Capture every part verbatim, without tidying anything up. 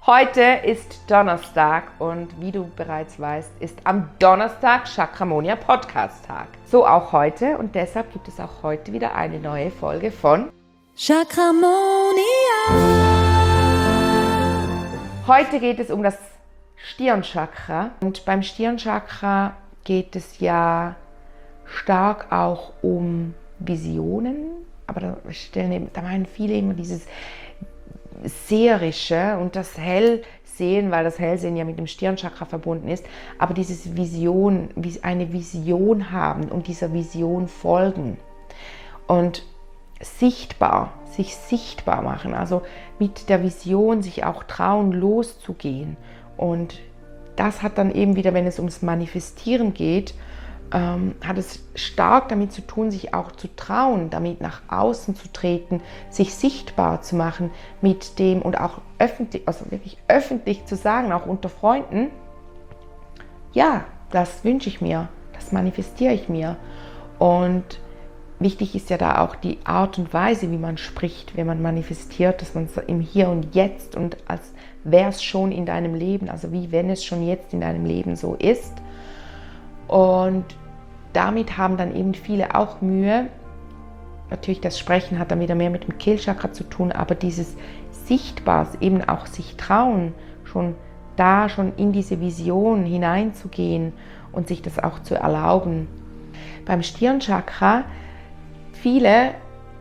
Heute ist Donnerstag und wie du bereits weißt, ist am Donnerstag Chakramonia Podcast Tag. So auch heute und deshalb gibt es auch heute wieder eine neue Folge von Chakramonia. Heute geht es um das Stirnchakra und beim Stirnchakra geht es ja stark auch um Visionen, aber da, stellen, da meinen viele immer dieses Seherische und das Hellsehen, weil das Hellsehen ja mit dem Stirnchakra verbunden ist, aber dieses Vision, eine Vision haben und dieser Vision folgen und sichtbar, sich sichtbar machen, also mit der Vision sich auch trauen, loszugehen. Und das hat dann eben wieder, wenn es ums Manifestieren geht, Ähm, hat es stark damit zu tun, sich auch zu trauen, damit nach außen zu treten, sich sichtbar zu machen mit dem und auch öffentlich, also wirklich öffentlich zu sagen, auch unter Freunden, ja, das wünsche ich mir, das manifestiere ich mir. Und wichtig ist ja da auch die Art und Weise, wie man spricht, wenn man manifestiert, dass man es im Hier und Jetzt und als wäre es schon in deinem Leben, also wie wenn es schon jetzt in deinem Leben so ist. Und damit haben dann eben viele auch Mühe. Natürlich, das Sprechen hat dann wieder mehr mit dem Kehlchakra zu tun, aber dieses Sichtbar, eben auch sich trauen, schon da schon in diese Vision hineinzugehen und sich das auch zu erlauben. Beim Stirnchakra, viele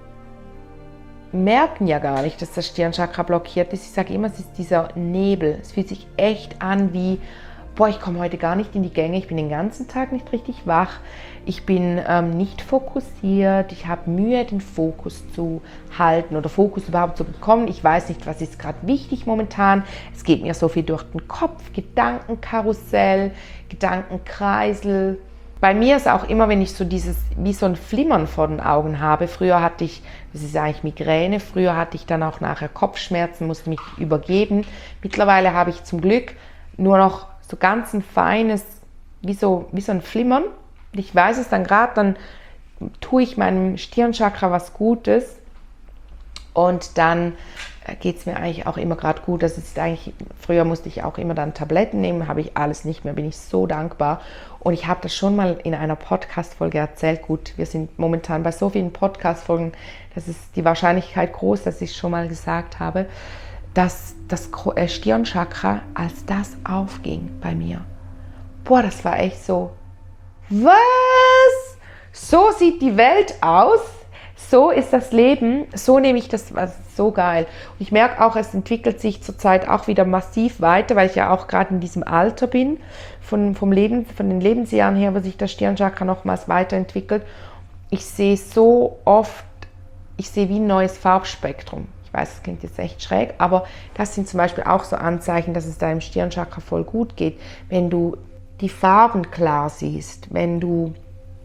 merken ja gar nicht, dass das Stirnchakra blockiert ist. Ich sage immer, es ist dieser Nebel. Es fühlt sich echt an wie boah, ich komme heute gar nicht in die Gänge, ich bin den ganzen Tag nicht richtig wach, ich bin ähm, nicht fokussiert, ich habe Mühe, den Fokus zu halten oder Fokus überhaupt zu bekommen. Ich weiß nicht, was ist gerade wichtig momentan. Es geht mir so viel durch den Kopf, Gedankenkarussell, Gedankenkreisel. Bei mir ist auch immer, wenn ich so dieses, wie so ein Flimmern vor den Augen habe. Früher hatte ich, das ist eigentlich Migräne, früher hatte ich dann auch nachher Kopfschmerzen, musste mich übergeben. Mittlerweile habe ich zum Glück nur noch so ganz ein feines, wie so, wie so ein Flimmern. Ich weiß es dann gerade, dann tue ich meinem Stirnchakra was Gutes und dann geht es mir eigentlich auch immer gerade gut. Das ist eigentlich, früher musste ich auch immer dann Tabletten nehmen, habe ich alles nicht mehr, bin ich so dankbar. Und ich habe das schon mal in einer Podcast-Folge erzählt. Gut, wir sind momentan bei so vielen Podcast-Folgen, das ist die Wahrscheinlichkeit groß, dass ich es schon mal gesagt habe, dass das Stirnchakra, als das aufging bei mir. Boah, das war echt so, was? So sieht die Welt aus? So ist das Leben? So nehme ich das, was so geil. Und ich merke auch, es entwickelt sich zurzeit auch wieder massiv weiter, weil ich ja auch gerade in diesem Alter bin, von, vom Leben, von den Lebensjahren her, wo sich das Stirnchakra nochmals weiterentwickelt. Ich sehe so oft, ich sehe wie ein neues Farbspektrum. Ich weiß, das klingt jetzt echt schräg, aber das sind zum Beispiel auch so Anzeichen, dass es deinem Stirnchakra voll gut geht. Wenn du die Farben klar siehst, wenn du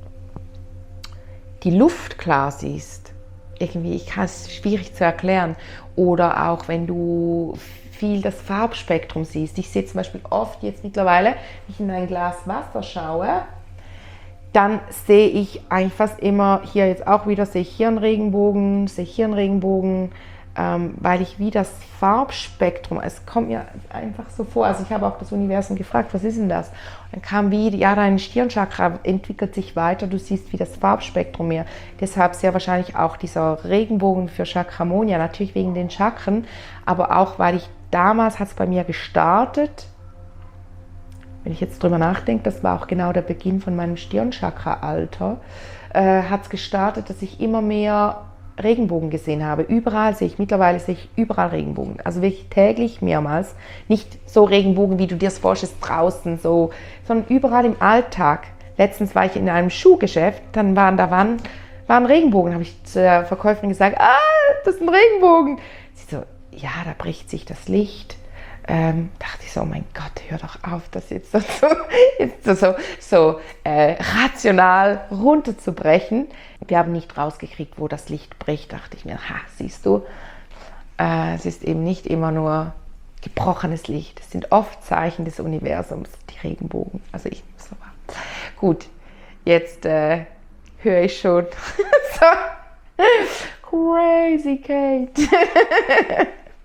die Luft klar siehst, irgendwie, ich kann es schwierig zu erklären, oder auch wenn du viel das Farbspektrum siehst. Ich sehe zum Beispiel oft jetzt mittlerweile, wenn ich in ein Glas Wasser schaue, dann sehe ich eigentlich fast immer, hier jetzt auch wieder, sehe ich hier einen Regenbogen, sehe ich hier einen Regenbogen, Ähm, weil ich wie das Farbspektrum, es kommt mir einfach so vor, also ich habe auch das Universum gefragt, was ist denn das? Und dann kam wie, ja, dein Stirnchakra entwickelt sich weiter, du siehst wie das Farbspektrum mehr. Deshalb sehr wahrscheinlich auch dieser Regenbogen für Chakramonia, natürlich wegen den Chakren, aber auch, weil ich damals, hat es bei mir gestartet, wenn ich jetzt drüber nachdenke, das war auch genau der Beginn von meinem Stirnchakra-Alter, äh, hat es gestartet, dass ich immer mehr Regenbogen gesehen habe. Überall sehe ich, mittlerweile sehe ich überall Regenbogen. Also wirklich täglich, mehrmals. Nicht so Regenbogen, wie du dir das vorstellst, draußen, so, sondern überall im Alltag. Letztens war ich in einem Schuhgeschäft, dann waren da waren, waren Regenbogen. Habe ich zur Verkäuferin gesagt, ah, das ist ein Regenbogen. Sie so, ja, da bricht sich das Licht. Ähm, dachte ich so, oh mein Gott, hör doch auf, das jetzt so, jetzt so, so, so äh, rational runterzubrechen. Wir haben nicht rausgekriegt, wo das Licht bricht, dachte ich mir, ha, siehst du, äh, es ist eben nicht immer nur gebrochenes Licht, es sind oft Zeichen des Universums, die Regenbogen, also ich so war. Gut, jetzt äh, höre ich schon, so, crazy Kate.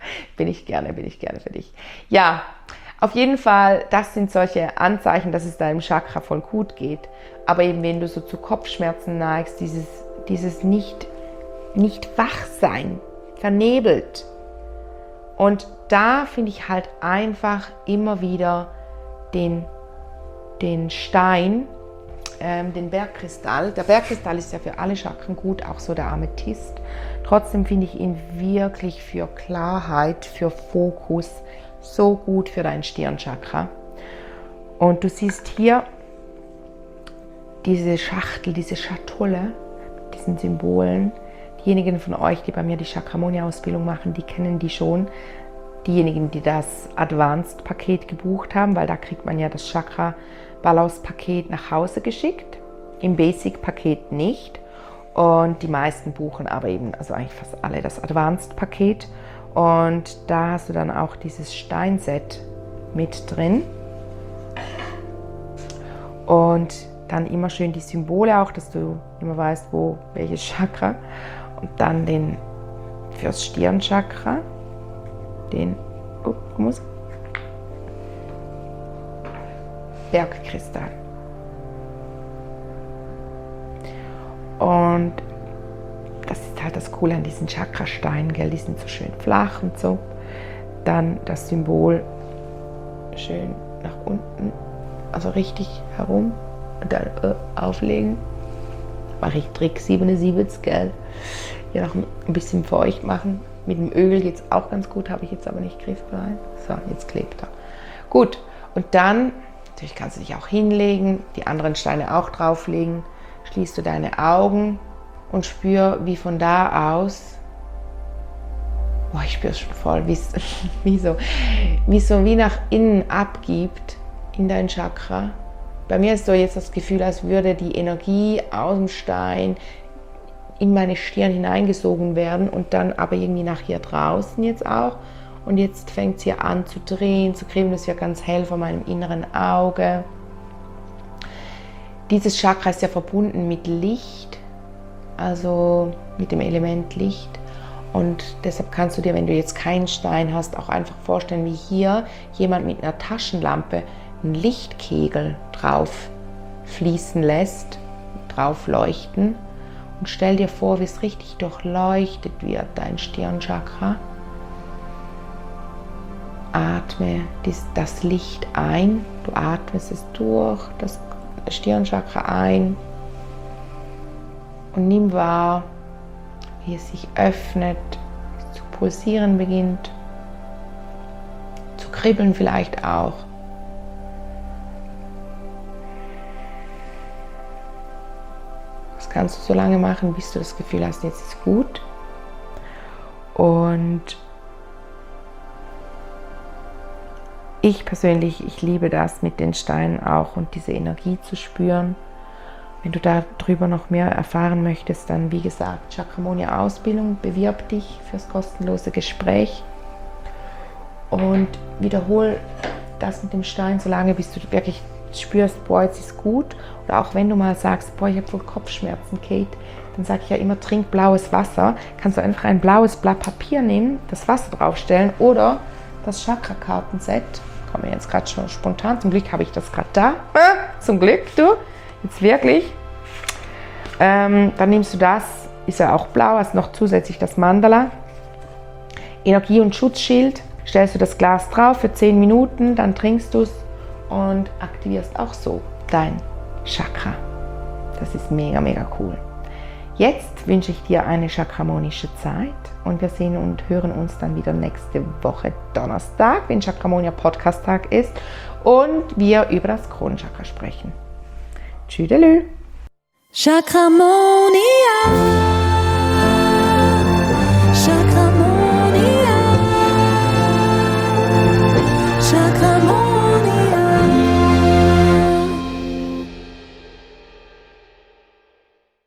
bin ich gerne, bin ich gerne für dich. Ja, auf jeden Fall, das sind solche Anzeichen, dass es deinem Chakra voll gut geht. Aber eben, wenn du so zu Kopfschmerzen neigst, dieses, dieses nicht, nicht Wachsein, vernebelt. Und da finde ich halt einfach immer wieder den, den Stein, ähm, den Bergkristall. Der Bergkristall ist ja für alle Chakren gut, auch so der Amethyst. Trotzdem finde ich ihn wirklich für Klarheit, für Fokus so gut für dein Stirnchakra. Und du siehst hier diese Schachtel, diese Schatulle mit diesen Symbolen. Diejenigen von euch, die bei mir die Chakramonia-Ausbildung machen, die kennen die schon. Diejenigen, die das Advanced-Paket gebucht haben, weil da kriegt man ja das Chakra-Balance-Paket nach Hause geschickt. Im Basic-Paket nicht. Und die meisten buchen aber eben, also eigentlich fast alle, das Advanced-Paket. Und da hast du dann auch dieses Steinset mit drin. Und dann immer schön die Symbole auch, dass du immer weißt, wo welches Chakra. Und dann den fürs Stirnchakra, den oh, muss, Bergkristall. Und das ist halt das Coole an diesen Chakrasteinen, gell? Die sind so schön flach und so. Dann das Symbol schön nach unten, also richtig herum und dann äh, auflegen. Mache ich Trick siebenundsiebzig, gell? Ja, noch ein bisschen feucht machen. Mit dem Öl geht es auch ganz gut, habe ich jetzt aber nicht griffbereit. So, jetzt klebt er. Gut, und dann, natürlich kannst du dich auch hinlegen, die anderen Steine auch drauflegen. Schließt du deine Augen und spür, wie von da aus, boah, ich spüre es schon voll, wie, wie, so, wie so wie nach innen abgibt in dein Chakra. Bei mir ist so jetzt das Gefühl, als würde die Energie aus dem Stein in meine Stirn hineingesogen werden und dann aber irgendwie nach hier draußen jetzt auch. Und jetzt fängt es hier an zu drehen, zu kribbeln, das wird ganz hell vor meinem inneren Auge. Dieses Chakra ist ja verbunden mit Licht, also mit dem Element Licht. Und deshalb kannst du dir, wenn du jetzt keinen Stein hast, auch einfach vorstellen, wie hier jemand mit einer Taschenlampe einen Lichtkegel drauf fließen lässt, drauf leuchten. Und stell dir vor, wie es richtig durchleuchtet wird, dein Stirnchakra. Atme das Licht ein, du atmest es durch, das Stirnchakra ein und nimm wahr, wie es sich öffnet, zu pulsieren beginnt, zu kribbeln vielleicht auch. Das kannst du so lange machen, bis du das Gefühl hast, jetzt ist gut. Und ich persönlich, ich liebe das mit den Steinen auch und diese Energie zu spüren. Wenn du darüber noch mehr erfahren möchtest, dann wie gesagt, Chakramonia Ausbildung, bewirb dich fürs kostenlose Gespräch und wiederhol das mit dem Stein so lange, bis du wirklich spürst, boah, jetzt ist gut. Oder auch wenn du mal sagst, boah, ich habe voll Kopfschmerzen, Kate, dann sage ich ja immer, trink blaues Wasser. Kannst du einfach ein blaues Blatt Papier nehmen, das Wasser draufstellen oder das Chakra-Kartenset. Kommt mir jetzt gerade schon spontan. Zum Glück habe ich das gerade da. Ah, zum Glück, du. Jetzt wirklich. Ähm, dann nimmst du das, ist ja auch blau, hast noch zusätzlich das Mandala. Energie- und Schutzschild. Stellst du das Glas drauf für zehn Minuten, dann trinkst du es und aktivierst auch so dein Chakra. Das ist mega, mega cool. Jetzt wünsche ich dir eine chakramonische Zeit und wir sehen und hören uns dann wieder nächste Woche Donnerstag, wenn Chakramonia Podcast Tag ist und wir über das Kronenchakra sprechen. Tschüdelü! Chakramonia.